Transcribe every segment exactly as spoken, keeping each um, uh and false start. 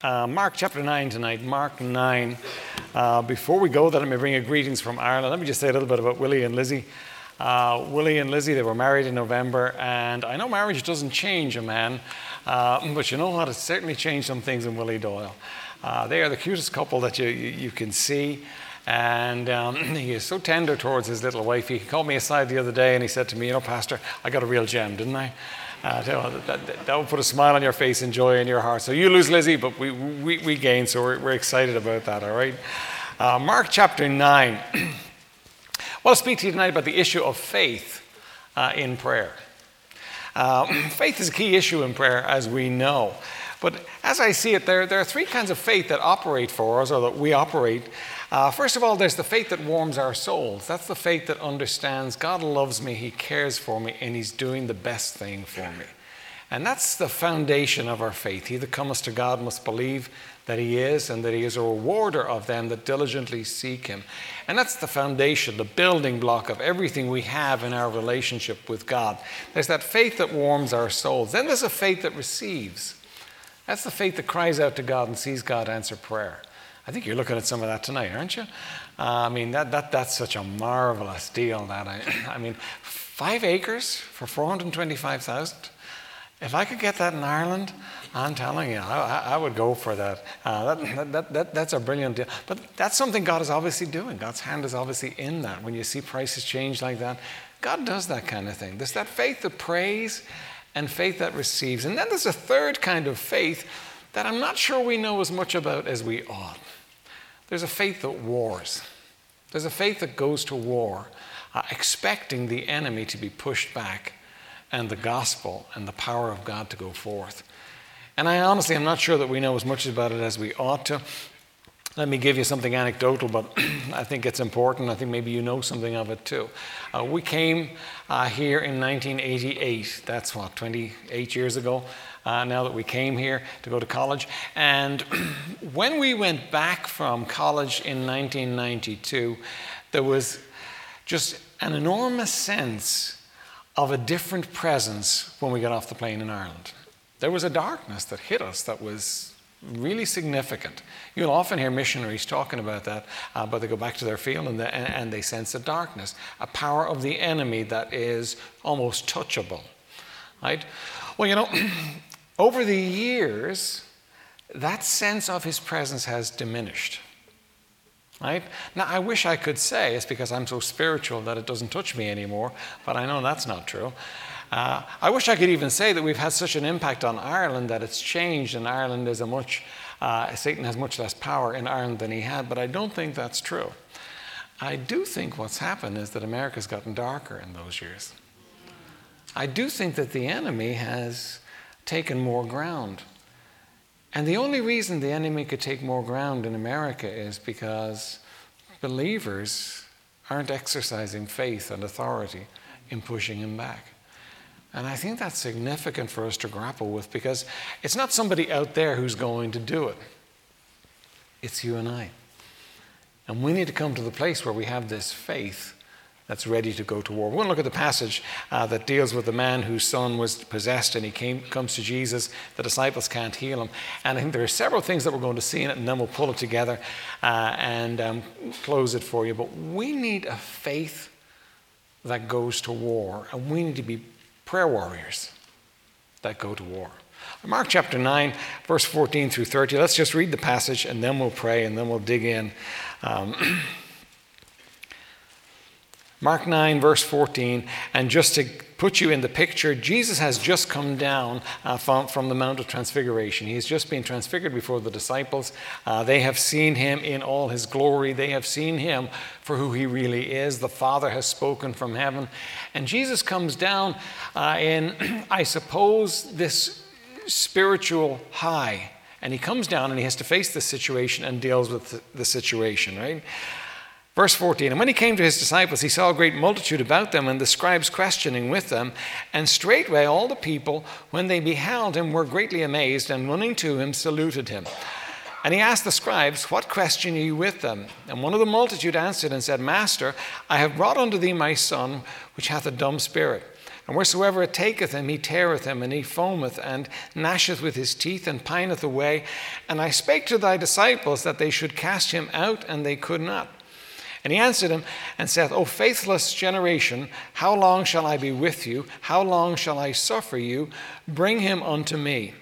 Uh, Mark chapter nine tonight, Mark nine. Uh, before we go, let me bring you greetings from Ireland. Let me just say a little bit about Willie and Lizzie. Uh, Willie and Lizzie, they were married in November, and I know marriage doesn't change a man, uh, but you know what? It certainly changed some things in Willie Doyle. Uh, they are the cutest couple that you, you, you can see, and um, he is so tender towards his little wife. He called me aside the other day and he said to me, you know, Pastor, I got a real gem, didn't I? Uh, that, that, that will put a smile on your face and joy in your heart. So you lose Lizzie, but we, we, we gain, so we're, we're excited about that, all right? Uh, Mark chapter nine. Well, I'll speak to you tonight about the issue of faith uh, in prayer. Uh, faith is a key issue in prayer, as we know. But as I see it, there, there are three kinds of faith that operate for us, or that we operate. Uh, first of all, there's the faith that warms our souls. That's the faith that understands God loves me, He cares for me, and He's doing the best thing for me. And that's the foundation of our faith. He that cometh to God must believe that He is, and that He is a rewarder of them that diligently seek Him. And that's the foundation, the building block of everything we have in our relationship with God. There's that faith that warms our souls. Then there's a faith that receives. That's the faith that cries out to God and sees God answer prayer. I think you're looking at some of that tonight, aren't you? Uh, I mean, that, that that's such a marvelous deal. That I, I mean, five acres for four hundred twenty-five thousand. If I could get that in Ireland, I'm telling you, I, I would go for that. Uh, that, that, that. That's a brilliant deal. But that's something God is obviously doing. God's hand is obviously in that. When you see prices change like that, God does that kind of thing. There's that faith that prays and faith that receives. And then there's a third kind of faith that I'm not sure we know as much about as we ought. There's a faith that wars. There's a faith that goes to war, uh, expecting the enemy to be pushed back and the gospel and the power of God to go forth. And I honestly am not sure that we know as much about it as we ought to. Let me give you something anecdotal, but I think it's important. I think maybe you know something of it too. Uh, we came uh, here in nineteen eighty-eight. That's what, twenty-eight years ago uh, now that we came here to go to college. And when we went back from college in nineteen ninety-two, there was just an enormous sense of a different presence when we got off the plane in Ireland. There was a darkness that hit us that was really significant. You'll often hear missionaries talking about that, uh, but they go back to their field and, the, and, and they sense a darkness, a power of the enemy that is almost touchable, right? Well, you know, over the years, that sense of his presence has diminished, right? Now, I wish I could say it's because I'm so spiritual that it doesn't touch me anymore, but I know that's not true. Uh, I wish I could even say that we've had such an impact on Ireland that it's changed and Ireland is a much, uh, Satan has much less power in Ireland than he had, but I don't think that's true. I do think what's happened is that America's gotten darker in those years. I do think that the enemy has taken more ground. And the only reason the enemy could take more ground in America is because believers aren't exercising faith and authority in pushing him back. And I think that's significant for us to grapple with, because it's not somebody out there who's going to do it. It's you and I. And we need to come to the place where we have this faith that's ready to go to war. We're going to look at the passage uh, that deals with the man whose son was possessed and he came, comes to Jesus. The disciples can't heal him. And I think there are several things that we're going to see in it, and then we'll pull it together uh, and um, close it for you. But we need a faith that goes to war, and we need to be prayer warriors that go to war. Mark chapter nine, verse fourteen through thirty. Let's just read the passage and then we'll pray and then we'll dig in. Um, Mark nine, verse fourteen, and just to put you in the picture, Jesus has just come down uh, from, from the Mount of Transfiguration. He's just been transfigured before the disciples. Uh, they have seen him in all his glory. They have seen him for who he really is. The Father has spoken from heaven. And Jesus comes down uh, in, I suppose, this spiritual high. And he comes down and he has to face the situation and deals with the, the situation, right? Verse fourteen, and when he came to his disciples, he saw a great multitude about them and the scribes questioning with them. And straightway all the people, when they beheld him, were greatly amazed, and running to him, saluted him. And he asked the scribes, what question ye with them? And one of the multitude answered and said, Master, I have brought unto thee my son, which hath a dumb spirit. And wheresoever it taketh him, he teareth him, and he foameth, and gnasheth with his teeth, and pineth away. And I spake to thy disciples that they should cast him out, and they could not. And he answered him, and saith, O faithless generation, how long shall I be with you? How long shall I suffer you? Bring him unto me.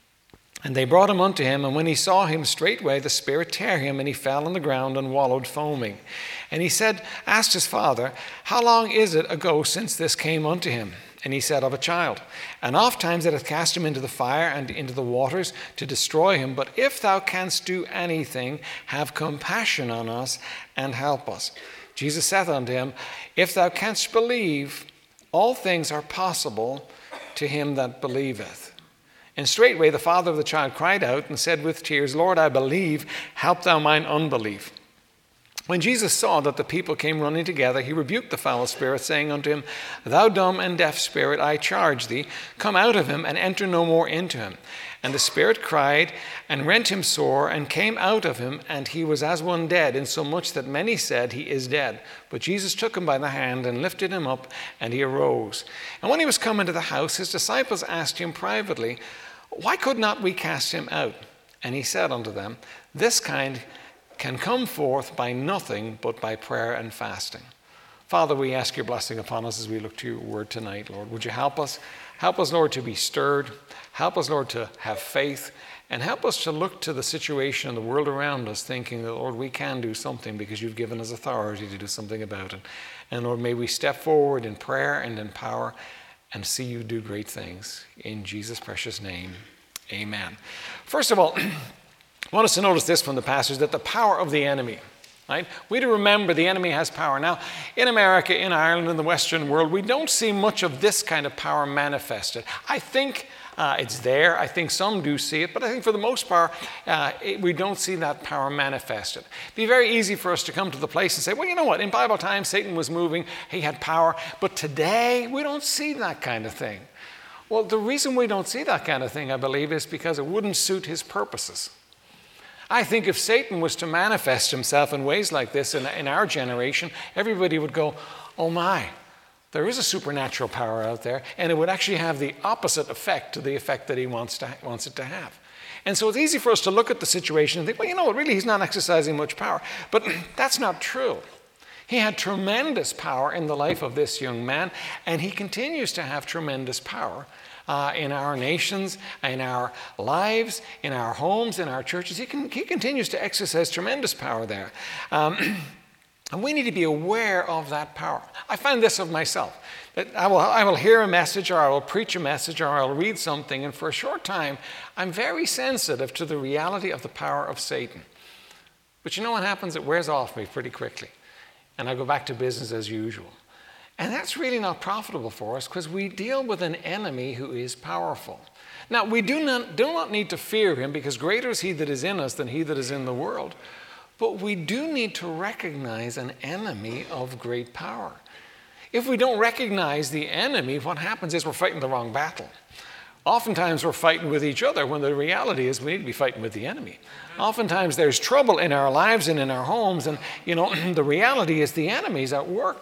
And they brought him unto him, and when he saw him, straightway the spirit tear him, and he fell on the ground and wallowed foaming. And he said, asked his father, How long is it ago since this came unto him? And he said, Of a child. And oft times it hath cast him into the fire and into the waters to destroy him. But if thou canst do anything, have compassion on us and help us. Jesus saith unto him, If thou canst believe, all things are possible to him that believeth. And straightway the father of the child cried out and said with tears, Lord, I believe, help thou mine unbelief. When Jesus saw that the people came running together, he rebuked the foul spirit, saying unto him, Thou dumb and deaf spirit, I charge thee, come out of him and enter no more into him. And the spirit cried and rent him sore and came out of him, and he was as one dead, insomuch that many said, He is dead. But Jesus took him by the hand and lifted him up, and he arose. And when he was come into the house, his disciples asked him privately, Why could not we cast him out? And he said unto them, This kind can come forth by nothing but by prayer and fasting. Father, we ask your blessing upon us as we look to your word tonight, Lord. Would you help us? Help us, Lord, to be stirred. Help us, Lord, to have faith. And help us to look to the situation in the world around us thinking that, Lord, we can do something because you've given us authority to do something about it. And Lord, may we step forward in prayer and in power and see you do great things. In Jesus' precious name, amen. First of all, I want us to notice this from the passage, that the power of the enemy, right? We to remember the enemy has power. Now, in America, in Ireland, in the Western world, we don't see much of this kind of power manifested. I think uh, it's there. I think some do see it, but I think for the most part, uh, it, we don't see that power manifested. It'd be very easy for us to come to the place and say, well, you know what? In Bible times, Satan was moving. He had power. But today, we don't see that kind of thing. Well, the reason we don't see that kind of thing, I believe, is because it wouldn't suit his purposes. I think if Satan was to manifest himself in ways like this in, in our generation, everybody would go, oh my, there is a supernatural power out there, and it would actually have the opposite effect to the effect that he wants, to, wants it to have. And so it's easy for us to look at the situation and think, well, you know what, really, he's not exercising much power. But that's not true. He had tremendous power in the life of this young man, and he continues to have tremendous power Uh, in our nations, in our lives, in our homes, in our churches. He, can, he continues to exercise tremendous power there. Um, and we need to be aware of that power. I find this of myself. That I will, I will hear a message, or I will preach a message, or I'll read something, and for a short time, I'm very sensitive to the reality of the power of Satan. But you know what happens? It wears off me pretty quickly. And I go back to business as usual. And that's really not profitable for us because we deal with an enemy who is powerful. Now, we do not, do not need to fear him because greater is he that is in us than he that is in the world. But we do need to recognize an enemy of great power. If we don't recognize the enemy, what happens is we're fighting the wrong battle. Oftentimes we're fighting with each other when the reality is we need to be fighting with the enemy. Oftentimes there's trouble in our lives and in our homes, and you know the reality is the enemy's at work.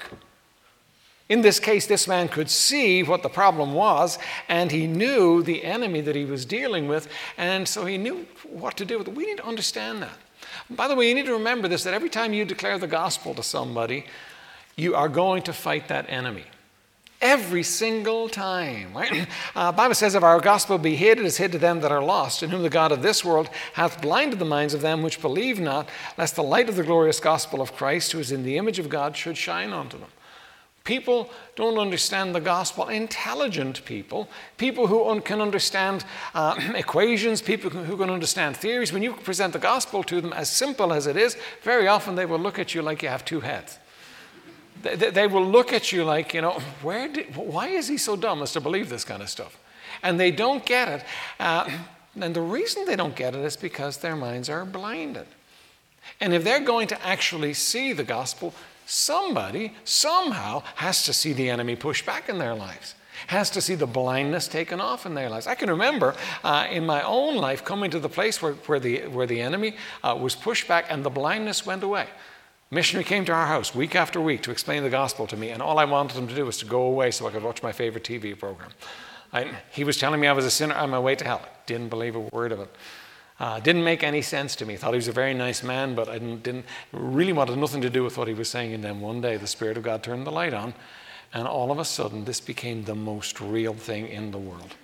In this case, this man could see what the problem was, and he knew the enemy that he was dealing with, and so he knew what to do with it. We need to understand that. By the way, you need to remember this, that every time you declare the gospel to somebody, you are going to fight that enemy. Every single time, right? Uh, Bible says, if our gospel be hid, it is hid to them that are lost, in whom the God of this world hath blinded the minds of them which believe not, lest the light of the glorious gospel of Christ, who is in the image of God, should shine unto them. People don't understand the gospel. Intelligent people, people who un- can understand uh, equations, people who can understand theories, when you present the gospel to them, as simple as it is, very often they will look at you like you have two heads. They, they, they will look at you like, you know, where did, why is he so dumb as to believe this kind of stuff? And they don't get it. Uh, and the reason they don't get it is because their minds are blinded. And if they're going to actually see the gospel, somebody, somehow, has to see the enemy push back in their lives, has to see the blindness taken off in their lives. I can remember uh, in my own life coming to the place where, where, the, where the enemy uh, was pushed back and the blindness went away. A missionary came to our house week after week to explain the gospel to me, and all I wanted him to do was to go away so I could watch my favorite T V program. I, he was telling me I was a sinner on my way to hell. I didn't believe a word of it. Uh, didn't make any sense to me. Thought he was a very nice man, but I didn't, didn't really wanted nothing to do with what he was saying. And then one day the Spirit of God turned the light on, and all of a sudden this became the most real thing in the world.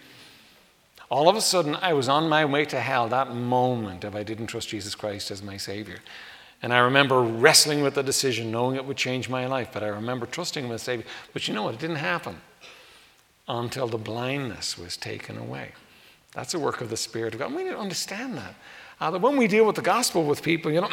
All of a sudden I was on my way to hell that moment if I didn't trust Jesus Christ as my Savior. And I remember wrestling with the decision, knowing it would change my life, but I remember trusting him as Savior. But you know what? It didn't happen until the blindness was taken away. That's a work of the Spirit of God. We need to understand that. Uh, that when we deal with the gospel with people, you know,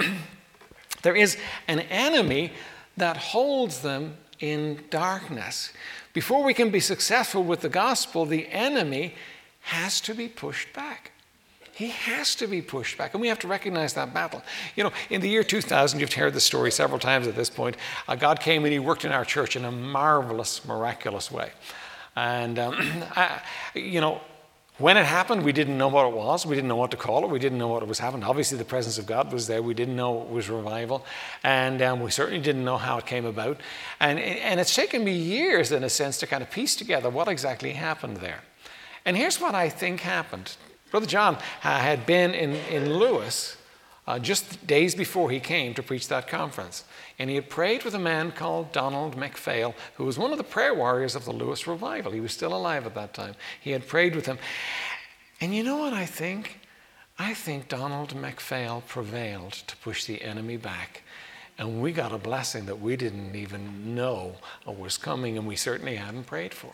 there is an enemy that holds them in darkness. Before we can be successful with the gospel, the enemy has to be pushed back. He has to be pushed back, and we have to recognize that battle. You know, in the year two thousand, you've heard the story several times at this point, uh, God came and he worked in our church in a marvelous, miraculous way. And, um, I, you know, when it happened, we didn't know what it was. We didn't know what to call it. We didn't know what was happening. Obviously, the presence of God was there. We didn't know it was revival. And um, we certainly didn't know how it came about. And, and it's taken me years, in a sense, to kind of piece together what exactly happened there. And here's what I think happened. Brother John uh, had been in, in Lewis uh, just days before he came to preach that conference. And he had prayed with a man called Donald MacPhail, who was one of the prayer warriors of the Lewis revival. He was still alive at that time. He had prayed with him. And you know what I think? I think Donald MacPhail prevailed to push the enemy back. And we got a blessing that we didn't even know was coming, and we certainly hadn't prayed for.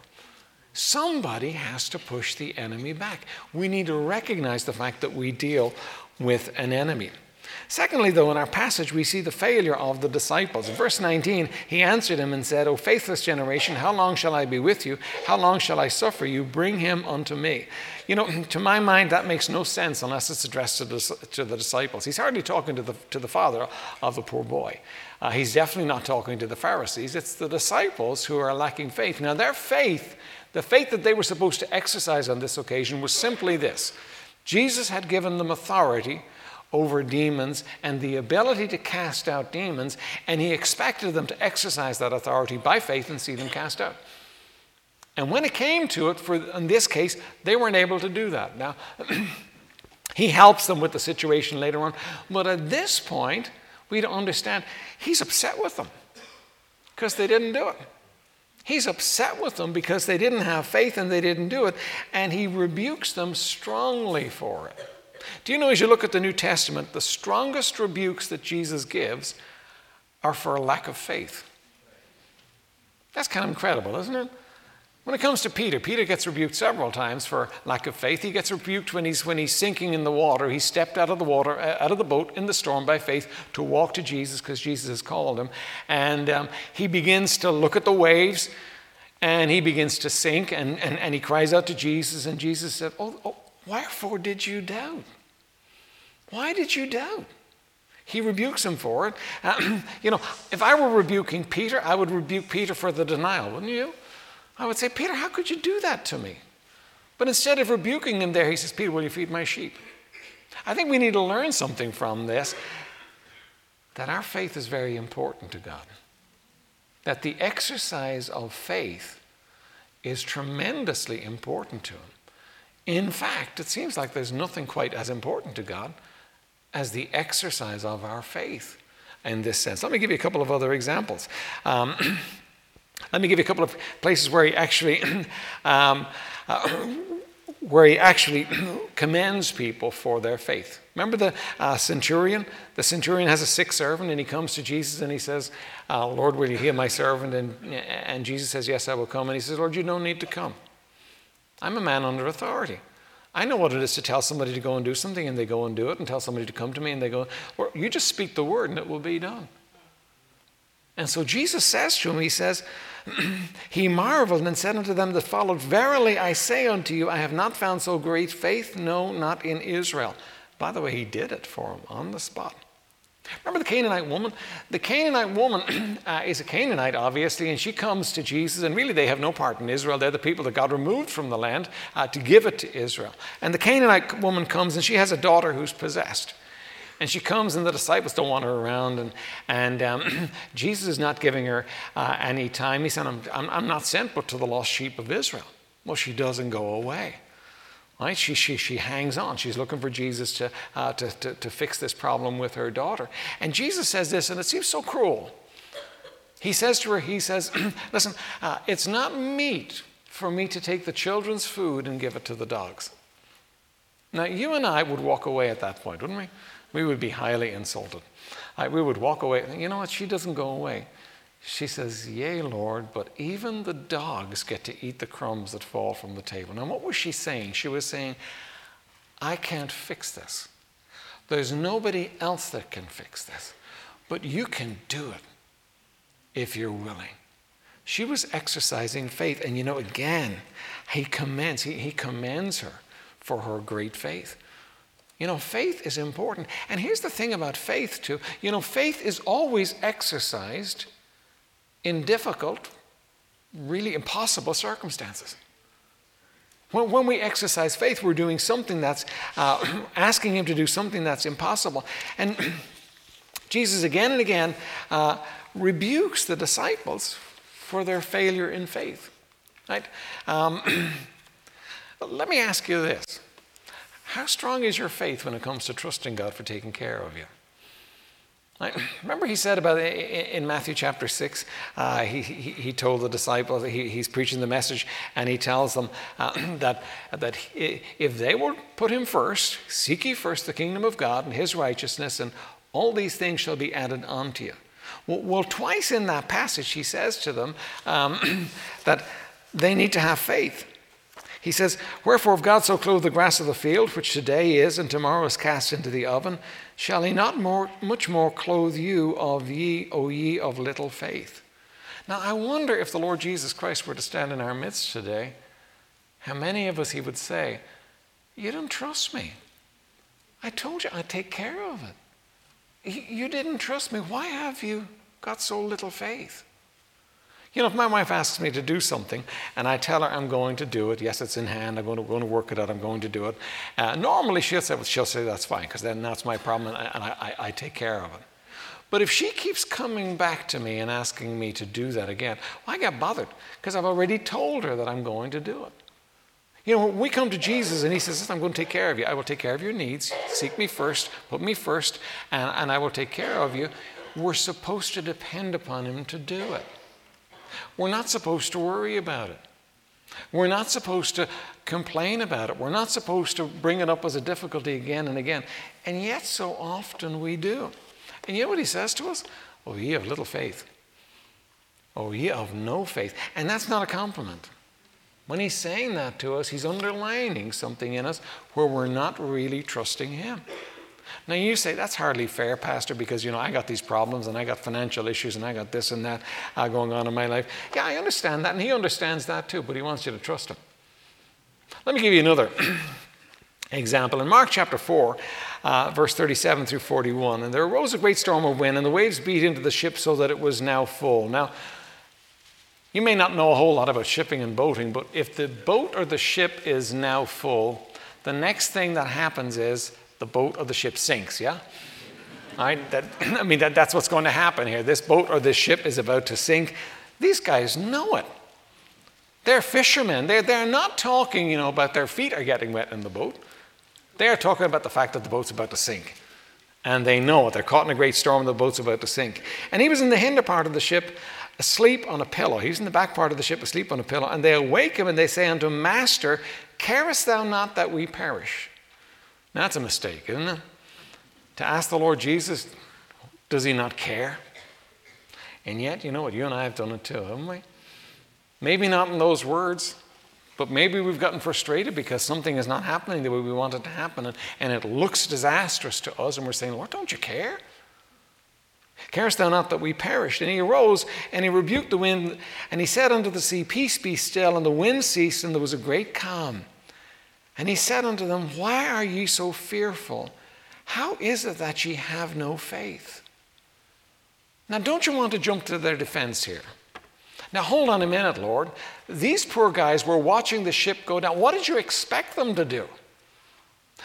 Somebody has to push the enemy back. We need to recognize the fact that we deal with an enemy. Secondly, though, in our passage, we see the failure of the disciples. In verse nineteen, he answered him and said, O faithless generation, how long shall I be with you? How long shall I suffer you? Bring him unto me. You know, to my mind, that makes no sense unless it's addressed to the, to the disciples. He's hardly talking to the, to the father of the poor boy. Uh, he's definitely not talking to the Pharisees. It's the disciples who are lacking faith. Now, their faith, the faith that they were supposed to exercise on this occasion was simply this. Jesus had given them authority over demons and the ability to cast out demons, and he expected them to exercise that authority by faith and see them cast out. And when it came to it, for in this case, they weren't able to do that. Now, he helps them with the situation later on, but at this point, we don't understand, he's upset with them because they didn't do it. He's upset with them because they didn't have faith and they didn't do it, and he rebukes them strongly for it. Do you know, as you look at the New Testament, the strongest rebukes that Jesus gives are for a lack of faith. That's kind of incredible, isn't it? When it comes to Peter, Peter gets rebuked several times for lack of faith. He gets rebuked when he's when he's sinking in the water. He stepped out of the water, out of the boat in the storm by faith to walk to Jesus because Jesus has called him. And um, he begins to look at the waves, and he begins to sink, and, and, and he cries out to Jesus, and Jesus said, oh, oh, wherefore did you doubt? Why did you doubt? He rebukes him for it. Uh, you know, if I were rebuking Peter, I would rebuke Peter for the denial, wouldn't you? I would say, Peter, how could you do that to me? But instead of rebuking him there, he says, Peter, will you feed my sheep? I think we need to learn something from this, that our faith is very important to God. That the exercise of faith is tremendously important to him. In fact, it seems like there's nothing quite as important to God as the exercise of our faith in this sense. Let me give you a couple of other examples. Um, let me give you a couple of places where he actually um, uh, where he actually commends people for their faith. Remember the uh, centurion? The centurion has a sick servant, and he comes to Jesus and he says, uh, Lord, will you heal my servant? And, and Jesus says, yes, I will come. And he says, Lord, you don't need to come. I'm a man under authority. I know what it is to tell somebody to go and do something, and they go and do it, and tell somebody to come to me, and they go, or you just speak the word and it will be done. And so Jesus says to him, he says, he marveled and said unto them that followed, verily I say unto you, I have not found so great faith, no, not in Israel. By the way, he did it for him on the spot. Remember the Canaanite woman? The Canaanite woman uh, is a Canaanite, obviously, and she comes to Jesus, and really they have no part in Israel. They're the people that God removed from the land uh, to give it to Israel. And the Canaanite woman comes, and she has a daughter who's possessed. And she comes, and the disciples don't want her around, and, and um, Jesus is not giving her uh, any time. He said, I'm, I'm, I'm not sent but to the lost sheep of Israel. Well, she doesn't go away. Right? She, she, she hangs on. She's looking for Jesus to, uh, to, to, to fix this problem with her daughter. And Jesus says this, and it seems so cruel. He says to her, he says, listen, uh, it's not meet for me to take the children's food and give it to the dogs. Now, you and I would walk away at that point, wouldn't we? We would be highly insulted. Uh, we would walk away. You know what? She doesn't go away. She says, yea, Lord, but even the dogs get to eat the crumbs that fall from the table. Now, what was she saying? She was saying, I can't fix this. There's nobody else that can fix this. But you can do it if you're willing. She was exercising faith. And you know, again, he commends, he, he commends her for her great faith. You know, faith is important. And here's the thing about faith, too. You know, faith is always exercised in difficult, really impossible circumstances. When, when we exercise faith, we're doing something that's, uh, asking him to do something that's impossible. And Jesus again and again uh, rebukes the disciples for their failure in faith. Right? Um, let me ask you this. How strong is your faith when it comes to trusting God for taking care of you? Right? Remember he said about in Matthew chapter six, uh, he, he, he told the disciples, he, he's preaching the message, and he tells them uh, that, that if they will put him first, seek ye first the kingdom of God and his righteousness, and all these things shall be added unto you. Well, well twice in that passage he says to them um, that they need to have faith. He says, wherefore if God so clothe the grass of the field, which today is and tomorrow is cast into the oven, shall he not more, much more clothe you of ye, O ye of little faith? Now I wonder if the Lord Jesus Christ were to stand in our midst today, how many of us he would say, you don't trust me. I told you I'd take care of it. You didn't trust me. Why have you got so little faith? You know, if my wife asks me to do something and I tell her I'm going to do it, yes, it's in hand, I'm going to, going to work it out, I'm going to do it. Uh, normally she'll say, well, she'll say that's fine, because then that's my problem, and, I, and I, I take care of it. But if she keeps coming back to me and asking me to do that again, well, I get bothered, because I've already told her that I'm going to do it. You know, when we come to Jesus and he says, I'm going to take care of you. I will take care of your needs. Seek me first, put me first, and, and I will take care of you. We're supposed to depend upon him to do it. We're not supposed to worry about it. We're not supposed to complain about it. We're not supposed to bring it up as a difficulty again and again. And yet so often we do. And you know what he says to us? Oh, ye of little faith. Oh, ye of no faith. And that's not a compliment. When he's saying that to us, he's underlining something in us where we're not really trusting him. Now you say, that's hardly fair, Pastor, because, you know, I got these problems and I got financial issues and I got this and that uh, going on in my life. Yeah, I understand that, and he understands that too, but he wants you to trust him. Let me give you another example. In Mark chapter four, uh, verse thirty-seven through forty-one, and there arose a great storm of wind, and the waves beat into the ship so that it was now full. Now, you may not know a whole lot about shipping and boating, but if the boat or the ship is now full, the next thing that happens is the boat or the ship sinks, yeah? All right, that, I mean, that, that's what's going to happen here. This boat or this ship is about to sink. These guys know it. They're fishermen. They're, they're not talking, you know, about their feet are getting wet in the boat. They're talking about the fact that the boat's about to sink. And they know it. They're caught in a great storm and the boat's about to sink. And he was in the hinder part of the ship, asleep on a pillow. He was in the back part of the ship, asleep on a pillow. And they awake him and they say unto him, Master, carest thou not that we perish? Now, that's a mistake, isn't it? To ask the Lord Jesus, does he not care? And yet, you know what, you and I have done it too, haven't we? Maybe not in those words, but maybe we've gotten frustrated because something is not happening the way we want it to happen, and, and it looks disastrous to us, and we're saying, Lord, don't you care? Carest thou not that we perished? And he arose, and he rebuked the wind, and he said unto the sea, Peace, be still. And the wind ceased, and there was a great calm. And he said unto them, Why are ye so fearful? How is it that ye have no faith? Now, don't you want to jump to their defense here? Now, hold on a minute, Lord. These poor guys were watching the ship go down. What did you expect them to do?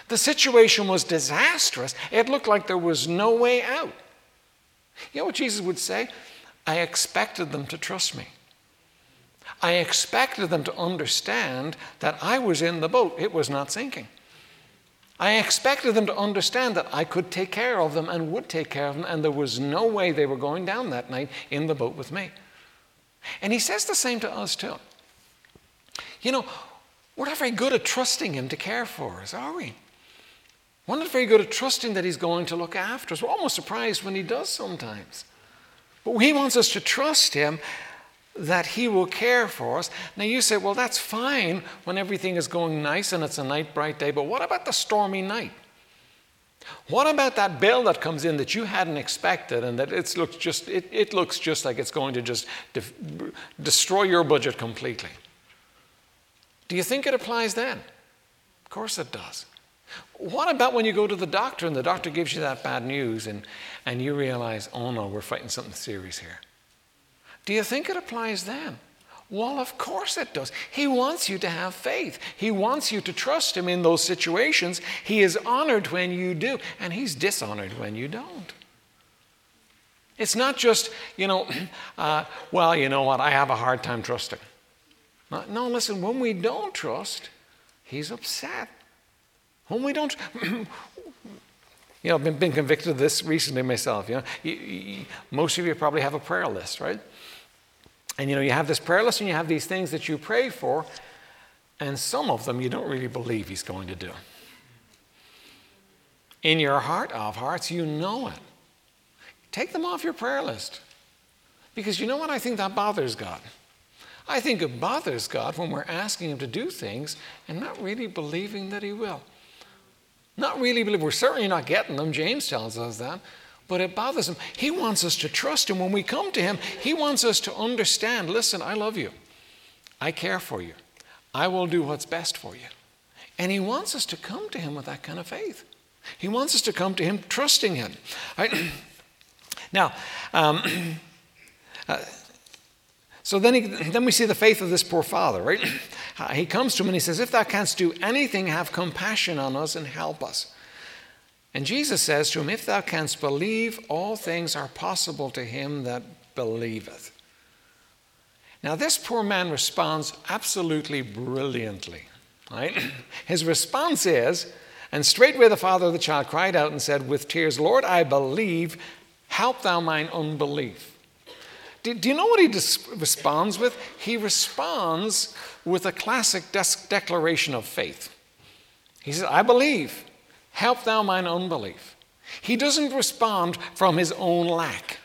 The situation was disastrous. It looked like there was no way out. You know what Jesus would say? I expected them to trust me. I expected them to understand that I was in the boat. It was not sinking. I expected them to understand that I could take care of them and would take care of them, and there was no way they were going down that night in the boat with me. And he says the same to us too. You know, we're not very good at trusting him to care for us, are we? We're not very good at trusting that he's going to look after us. We're almost surprised when he does sometimes. But he wants us to trust him that he will care for us. Now you say, well, that's fine when everything is going nice and it's a nice bright day, but what about the stormy night? What about that bill that comes in that you hadn't expected and that it looks just, it, it looks just like it's going to just def- destroy your budget completely? Do you think it applies then? Of course it does. What about when you go to the doctor and the doctor gives you that bad news and, and you realize, oh no, we're fighting something serious here? Do you think it applies then? Well, of course it does. He wants you to have faith. He wants you to trust him in those situations. He is honored when you do, and he's dishonored when you don't. It's not just, you know, uh, well, you know what, I have a hard time trusting. No, listen, when we don't trust, he's upset. When we don't, you know, I've been, been convicted of this recently myself. You know, you, you, most of you probably have a prayer list, right? And you know, you have this prayer list and you have these things that you pray for, and some of them you don't really believe he's going to do. In your heart of hearts, you know it. Take them off your prayer list. Because you know what? I think that bothers God. I think it bothers God when we're asking him to do things and not really believing that he will. Not really believe. We're certainly not getting them. James tells us that. But it bothers him. He wants us to trust him. When we come to him, he wants us to understand, listen, I love you. I care for you. I will do what's best for you. And he wants us to come to him with that kind of faith. He wants us to come to him trusting him. Right? Now, um, uh, so then, he, then we see the faith of this poor father, right? Uh, he comes to him and he says, if thou canst do anything, have compassion on us and help us. And Jesus says to him, if thou canst believe, all things are possible to him that believeth. Now this poor man responds absolutely brilliantly, right? His response is, and straightway the father of the child cried out and said with tears, Lord, I believe, help thou mine unbelief. Do, do you know what he dis- responds with? He responds with a classic des- declaration of faith. He says, I believe. Help thou mine unbelief. He doesn't respond from his own lack.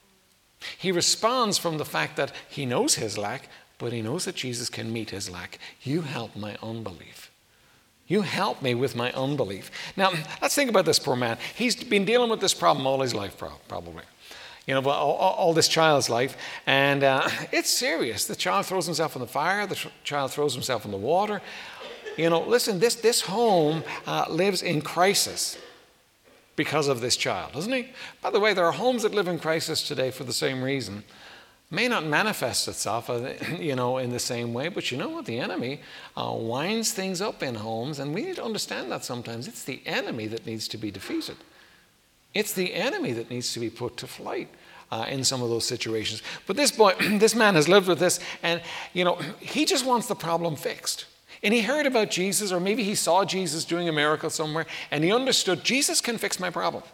He responds from the fact that he knows his lack, but he knows that Jesus can meet his lack. You help my unbelief. You help me with my unbelief. Now, let's think about this poor man. He's been dealing with this problem all his life, probably. You know, all, all this child's life. And uh, it's serious. The child throws himself in the fire. The child throws himself in the water. You know, listen, this, this home uh, lives in crisis because of this child, doesn't he? By the way, there are homes that live in crisis today for the same reason. May not manifest itself, uh, you know, in the same way, but you know what? The enemy uh, winds things up in homes, and we need to understand that sometimes. It's the enemy that needs to be defeated. It's the enemy that needs to be put to flight uh, in some of those situations. But this boy, this man has lived with this, and, you know, he just wants the problem fixed. And he heard about Jesus, or maybe he saw Jesus doing a miracle somewhere, and he understood, Jesus can fix my problem.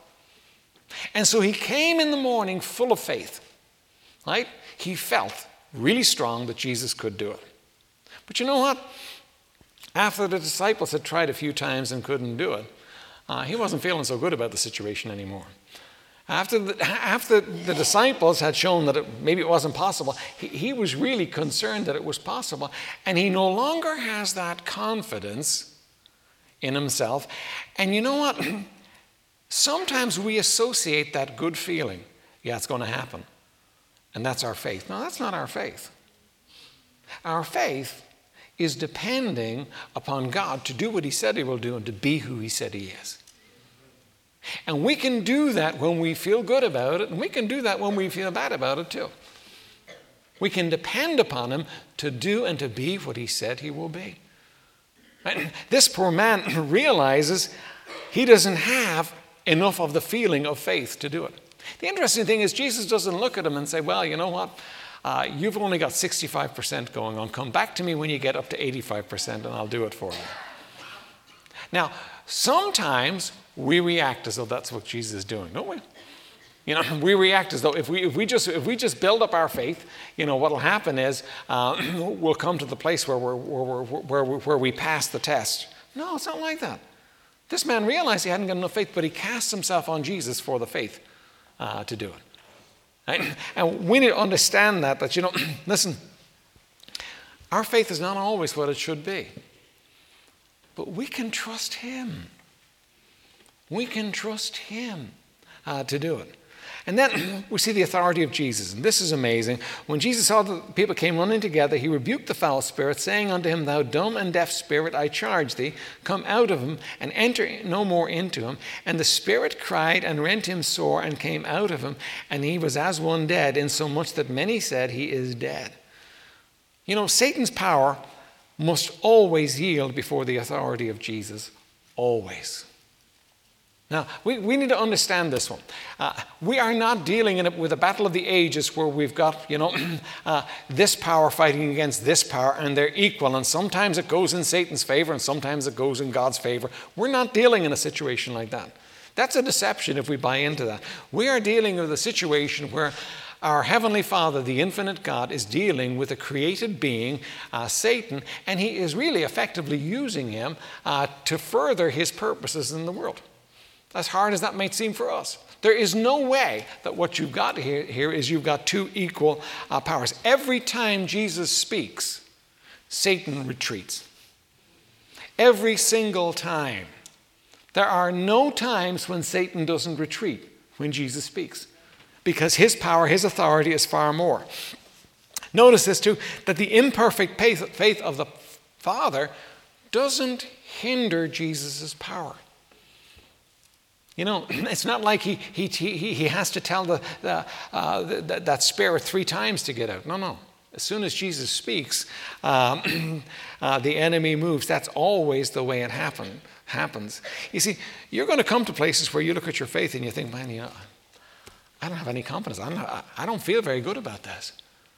And so he came in the morning full of faith, right? He felt really strong that Jesus could do it. But you know what? After the disciples had tried a few times and couldn't do it, uh, he wasn't feeling so good about the situation anymore. After the, after the disciples had shown that it, maybe it wasn't possible, he, he was really concerned that it was possible. And he no longer has that confidence in himself. And you know what? Sometimes we associate that good feeling. Yeah, it's going to happen. And that's our faith. No, that's not our faith. Our faith is depending upon God to do what he said he will do and to be who he said he is. And we can do that when we feel good about it, and we can do that when we feel bad about it too. We can depend upon him to do and to be what he said he will be. Right? This poor man realizes he doesn't have enough of the feeling of faith to do it. The interesting thing is Jesus doesn't look at him and say, well, you know what? Uh, you've only got sixty-five percent going on. Come back to me when you get up to eighty-five percent and I'll do it for you. Now, sometimes we react as though that's what Jesus is doing, don't we? You know, we react as though if we if we just if we just build up our faith, you know, what'll happen is uh, we'll come to the place where we're, where, where, where, where we pass the test. No, it's not like that. This man realized he hadn't got enough faith, but he cast himself on Jesus for the faith uh, to do it. Right? And we need to understand that, that, you know, listen, our faith is not always what it should be. But we can trust him. We can trust him uh, to do it. And then we see the authority of Jesus. And this is amazing. When Jesus saw that people came running together, he rebuked the foul spirit, saying unto him, Thou dumb and deaf spirit, I charge thee, come out of him, and enter no more into him. And the spirit cried and rent him sore, and came out of him. And he was as one dead, insomuch that many said, He is dead. You know, Satan's power must always yield before the authority of Jesus. Always. Now, we, we need to understand this one. Uh, we are not dealing in it with a battle of the ages where we've got, you know, uh, this power fighting against this power and they're equal. And sometimes it goes in Satan's favor and sometimes it goes in God's favor. We're not dealing in a situation like that. That's a deception if we buy into that. We are dealing with a situation where our Heavenly Father, the infinite God, is dealing with a created being, uh, Satan, and he is really effectively using him uh, to further his purposes in the world. As hard as that might seem for us. There is no way that what you've got here, here is you've got two equal uh, powers. Every time Jesus speaks, Satan retreats. Every single time. There are no times when Satan doesn't retreat when Jesus speaks. Because his power, his authority is far more. Notice this too, that the imperfect faith of the Father doesn't hinder Jesus' power. You know, it's not like he he he, he has to tell the, the, uh, the, that spirit three times to get out. No, no. As soon as Jesus speaks, um, uh, the enemy moves. That's always the way it happen, happens. You see, you're going to come to places where you look at your faith and you think, man, you know, I don't have any confidence. I'm not, I don't feel very good about this.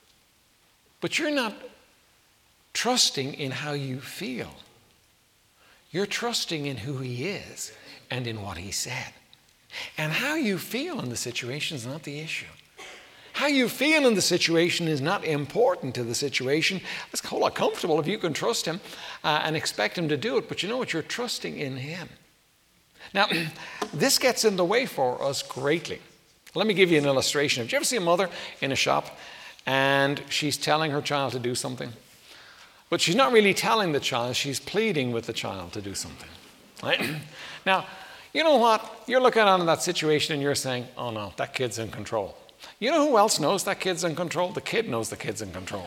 But you're not trusting in how you feel. You're trusting in who he is and in what he said. And how you feel in the situation is not the issue. How you feel in the situation is not important to the situation. It's a whole lot comfortable if you can trust him uh, and expect him to do it. But you know what? You're trusting in him. Now, this gets in the way for us greatly. Let me give you an illustration. Did you ever see a mother in a shop and she's telling her child to do something? But she's not really telling the child, she's pleading with the child to do something. Right? Now, you know what? You're looking on that situation and you're saying, oh no, that kid's in control. You know who else knows that kid's in control? The kid knows the kid's in control.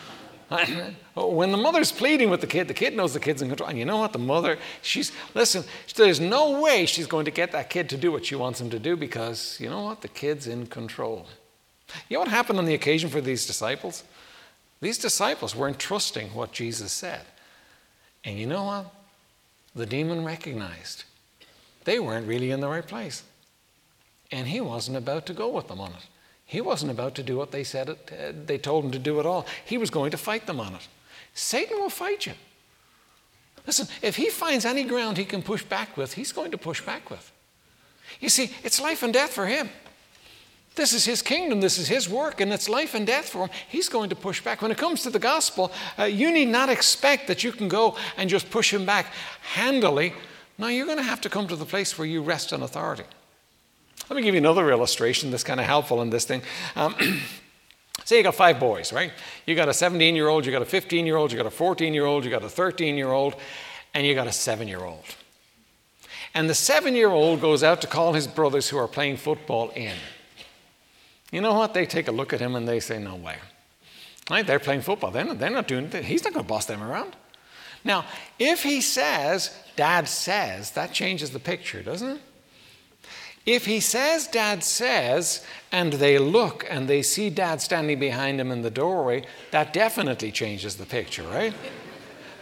When the mother's pleading with the kid, the kid knows the kid's in control. And you know what? The mother, she's, listen, there's no way she's going to get that kid to do what she wants him to do because, you know what? The kid's in control. You know what happened on the occasion for these disciples? These disciples weren't trusting what Jesus said. And you know what? The demon recognized they weren't really in the right place. And he wasn't about to go with them on it. He wasn't about to do what they said it, uh, they told him to do at all. He was going to fight them on it. Satan will fight you. Listen, if he finds any ground he can push back with, he's going to push back with. You see, it's life and death for him. This is his kingdom, this is his work, and it's life and death for him. He's going to push back. When it comes to the gospel, uh, you need not expect that you can go and just push him back handily. No, you're going to have to come to the place where you rest on authority. Let me give you another illustration that's kind of helpful in this thing. Um, say you got five boys, right? You got a seventeen-year-old, you got a fifteen-year-old, you got a fourteen-year-old, you got a thirteen-year-old, and you got a seven-year-old. And the seven-year-old goes out to call his brothers who are playing football in. You know what? They take a look at him and they say, no way. Right? They're playing football. They're not, they're not doing it. He's not going to boss them around. Now, if he says, Dad says, that changes the picture, doesn't it? If he says, Dad says, and they look and they see Dad standing behind him in the doorway, that definitely changes the picture, right?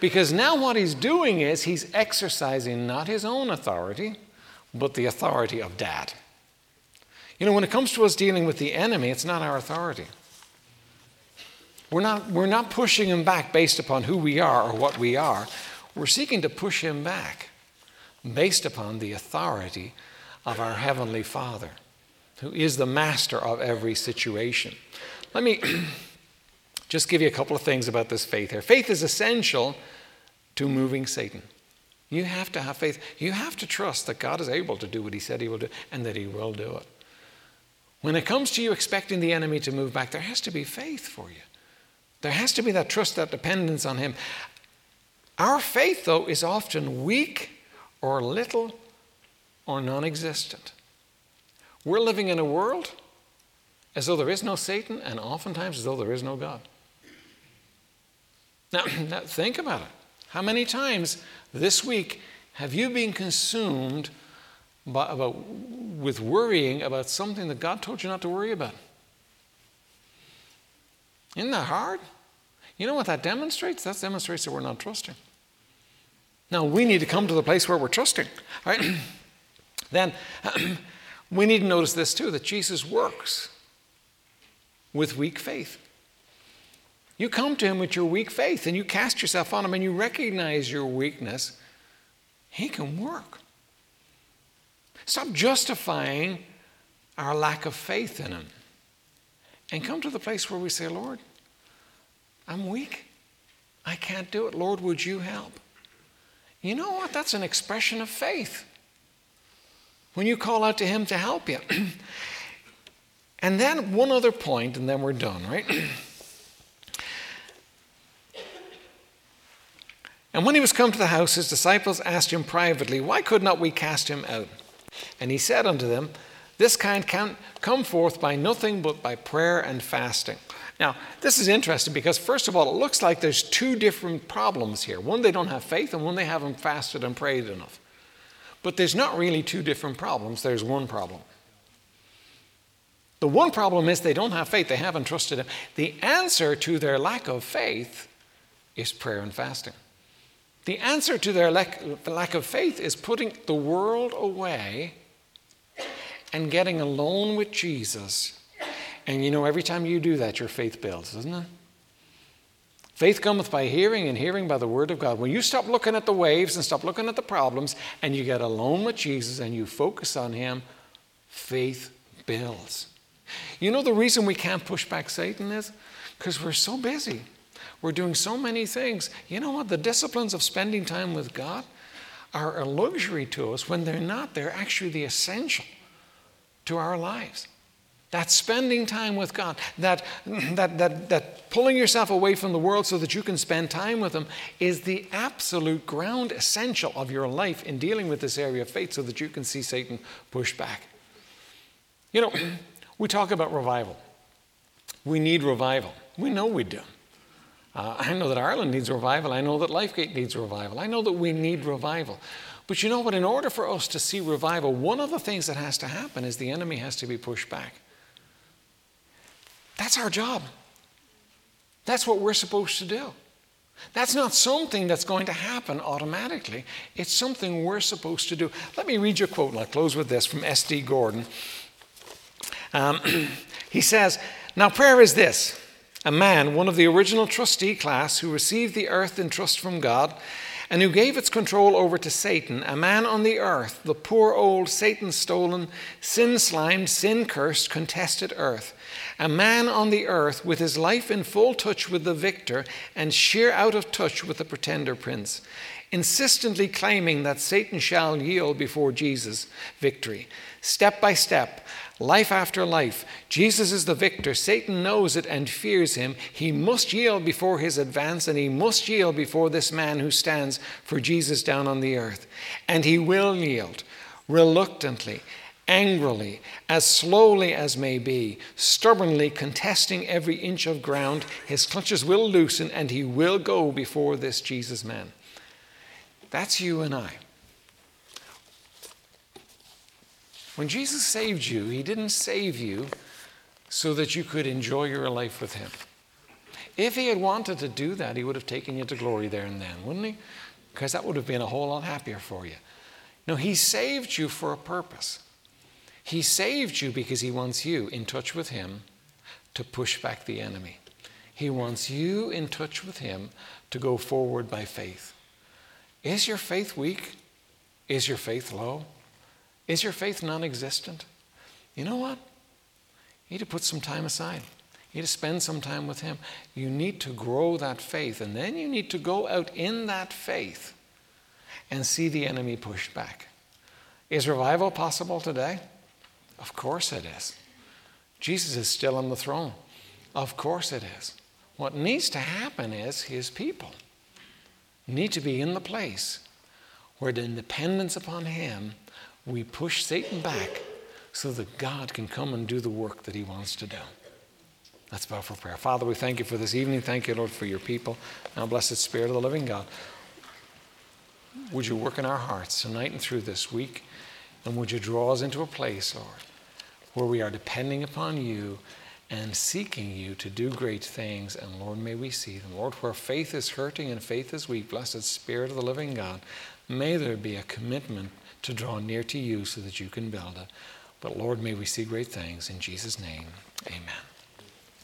Because now what he's doing is he's exercising not his own authority, but the authority of Dad. You know, when it comes to us dealing with the enemy, it's not our authority. We're not, we're not pushing him back based upon who we are or what we are. We're seeking to push him back based upon the authority of our Heavenly Father, who is the master of every situation. Let me just give you a couple of things about this faith here. Faith is essential to moving Satan. You have to have faith. You have to trust that God is able to do what he said he will do and that he will do it. When it comes to you expecting the enemy to move back, there has to be faith for you. There has to be that trust, that dependence on him. Our faith, though, is often weak or little or non-existent. We're living in a world as though there is no Satan and oftentimes as though there is no God. Now, now think about it. How many times this week have you been consumed by, about, with worrying about something that God told you not to worry about? Isn't that hard? You know what that demonstrates? That demonstrates that we're not trusting. Now, we need to come to the place where we're trusting. All right? Then we need to notice this too, that Jesus works with weak faith. You come to him with your weak faith and you cast yourself on him and you recognize your weakness. He can work. Stop justifying our lack of faith in him and come to the place where we say, Lord, I'm weak. I can't do it. Lord, would you help? You know what? That's an expression of faith. When you call out to him to help you. And then one other point, and then we're done, right? And when he was come to the house, his disciples asked him privately, why could not we cast him out? And he said unto them, this kind can come forth by nothing but by prayer and fasting. Now, this is interesting because, first of all, it looks like there's two different problems here. One, they don't have faith, and one, they haven't fasted and prayed enough. But there's not really two different problems. There's one problem. The one problem is they don't have faith. They haven't trusted him. The answer to their lack of faith is prayer and fasting. The answer to their lack, lack of faith is putting the world away and getting alone with Jesus. And you know, every time you do that, your faith builds, doesn't it? Faith cometh by hearing, and hearing by the word of God. When you stop looking at the waves and stop looking at the problems, and you get alone with Jesus and you focus on him, faith builds. You know the reason we can't push back Satan is? Because we're so busy. We're doing so many things. You know what? The disciplines of spending time with God are a luxury to us when they're not. They're actually the essential to our lives. That spending time with God, that, that, that, that pulling yourself away from the world so that you can spend time with him is the absolute ground essential of your life in dealing with this area of faith so that you can see Satan push back. You know, we talk about revival. We need revival. We know we do. Uh, I know that Ireland needs revival. I know that Lifegate needs revival. I know that we need revival. But you know what? In order for us to see revival, one of the things that has to happen is the enemy has to be pushed back. That's our job. That's what we're supposed to do. That's not something that's going to happen automatically. It's something we're supposed to do. Let me read you a quote, and I'll close with this from S D Gordon. Um, he says, now prayer is this. A man, one of the original trustee class who received the earth in trust from God and who gave its control over to Satan, a man on the earth, the poor old Satan-stolen, sin-slimed, sin-cursed, contested earth. A man on the earth with his life in full touch with the victor and sheer out of touch with the pretender prince, insistently claiming that Satan shall yield before Jesus' victory. Step by step, life after life, Jesus is the victor. Satan knows it and fears him. He must yield before his advance, and he must yield before this man who stands for Jesus down on the earth. And he will yield, reluctantly, angrily, as slowly as may be, stubbornly contesting every inch of ground. His clutches will loosen, and he will go before this Jesus man. That's you and I. When Jesus saved you, he didn't save you so that you could enjoy your life with him. If he had wanted to do that, he would have taken you to glory there and then, wouldn't he? Because that would have been a whole lot happier for you. No, he saved you for a purpose. He saved you because he wants you in touch with him to push back the enemy. He wants you in touch with him to go forward by faith. Is your faith weak? Is your faith low? Is your faith non-existent? You know what? You need to put some time aside. You need to spend some time with him. You need to grow that faith, and then you need to go out in that faith and see the enemy pushed back. Is revival possible today? Of course it is. Jesus is still on the throne. Of course it is. What needs to happen is his people need to be in the place where, in dependence upon him, we push Satan back so that God can come and do the work that he wants to do. Let's bow for prayer. Father, we thank you for this evening. Thank you, Lord, for your people. Now, blessed Spirit of the living God, would you work in our hearts tonight and through this week, and would you draw us into a place, Lord, where we are depending upon you and seeking you to do great things. And Lord, may we see them. Lord, where faith is hurting and faith is weak, blessed Spirit of the living God, may there be a commitment to draw near to you so that you can build it. But Lord, may we see great things. In Jesus' name, amen.